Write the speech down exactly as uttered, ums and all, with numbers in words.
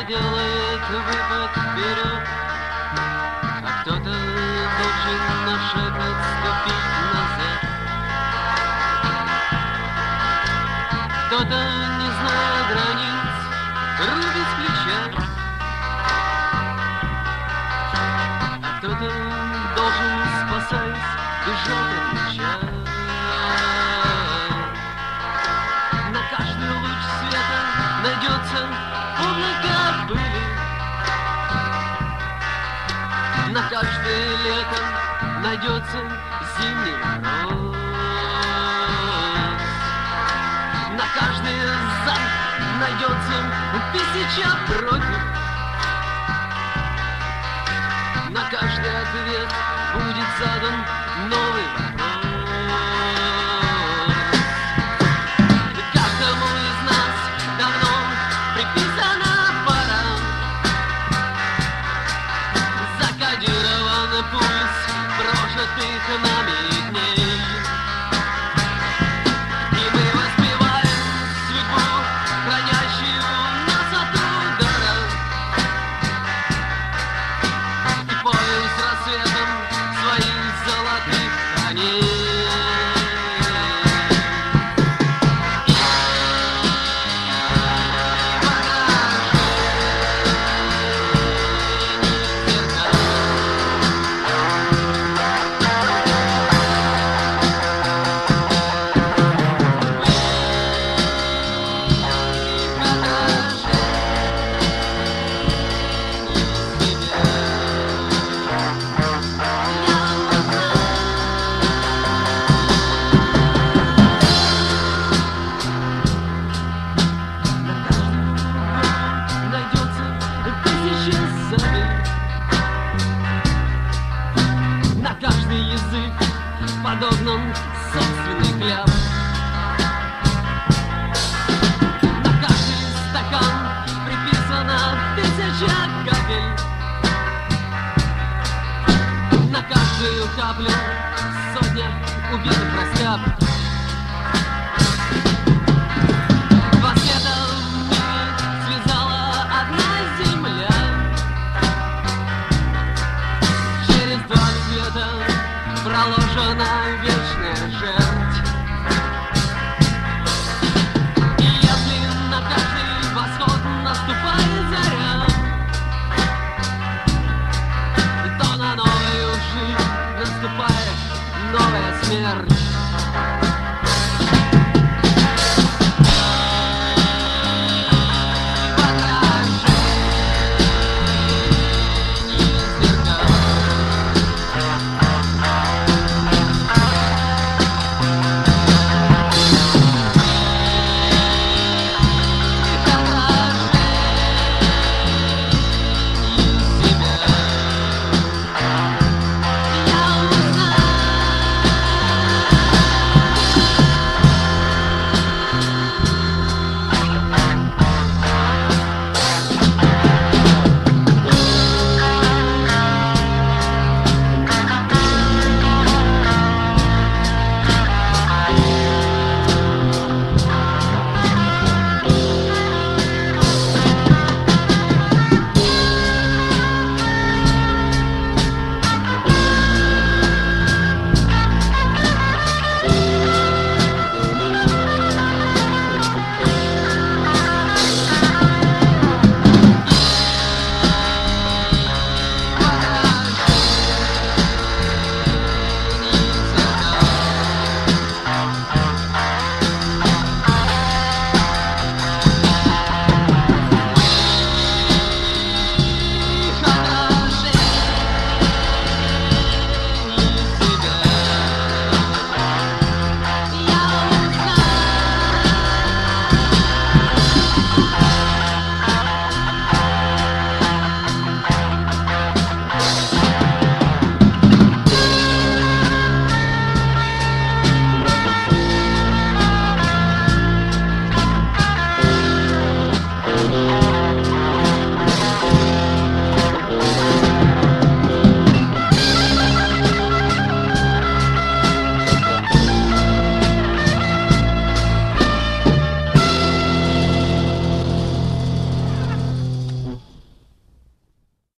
делает выпад вперед, а кто-то должен на шаг отступить назад. Кто-то, не зная границ, рубит с плеча, а кто-то должен, спасаясь, бежать от меча. На каждый луч света найдется облако пыли, на каждое лето найдется зимний мороз, на каждый «за» найдется тысяча «против», на каждый ответ будет задан новый вопрос. Каждому из нас давно приписана пора, закодирован пульс прожитых нами дней. И мы воспеваем судьбу, хранящую нас от удара, и поем с рассветом своих золотых коней. На каждый язык подогнан собственный кляп, на каждый стакан приписана тысяча капель, на каждую каплю сотня убитых растяп. Два света в мире связала одна земля, через два света проложена вечная жерть. И если на каждый восход наступает заря, то на новую жизнь наступает новая смерть.